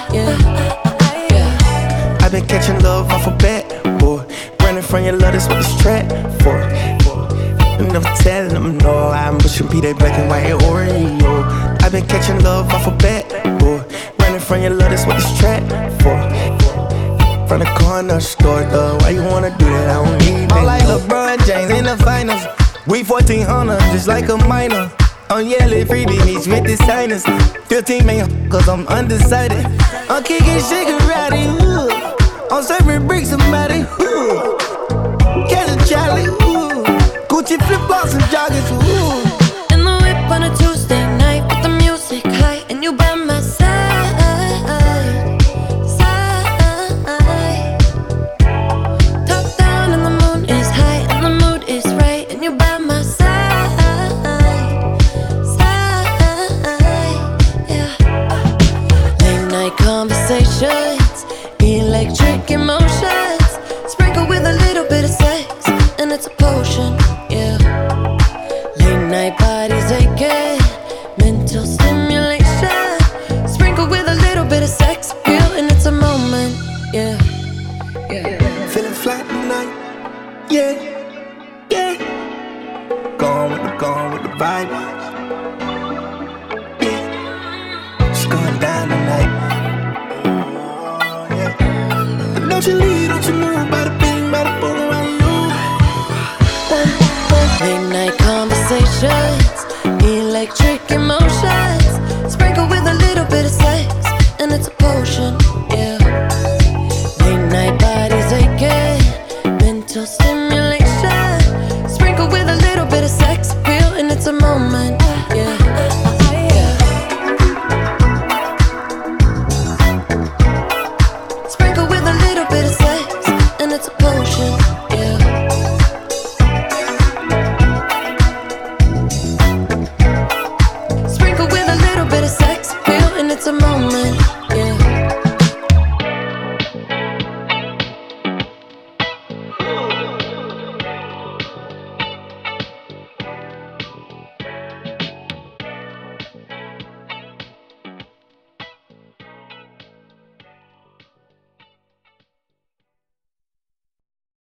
yeah. I've been catching love off a bat, boy. Running from your love, that's what this trap for. And I'm telling them no, I'm pushing be that black and white Oreo. I've been catching love off a bat, boy. Running from your love, that's what this trap for. From the corner store, though, why you wanna do that? I don't need that. I'm like LeBron James in the finals. We 1400, just like a minor. I'm yelling freebie meets with the signers. 15 million, cause I'm undecided. I'm kicking shigarati, ooh. I'm serving bricks, somebody, ooh. Catch a Charlie, ooh. Gucci flip-flops and joggers, ooh. In the whip on a Tuesday night with the music high, and you by my side. Top down and the moon is high, and the mood is right, and you by my side. Conversations, electric emotions, sprinkle with a little bit of sex, and it's a potion, yeah. Late night bodies aching, mental stimulation, sprinkle with a little bit of sex appeal, and it's a moment, yeah. Feeling flat tonight, yeah, yeah. Gone with the vibe, yeah. It's going down tonight. Don't you leave, don't you move, bada bing, bada boom around you. Late night conversations, electric emotions, sprinkle with a little bit of sex, and it's a potion.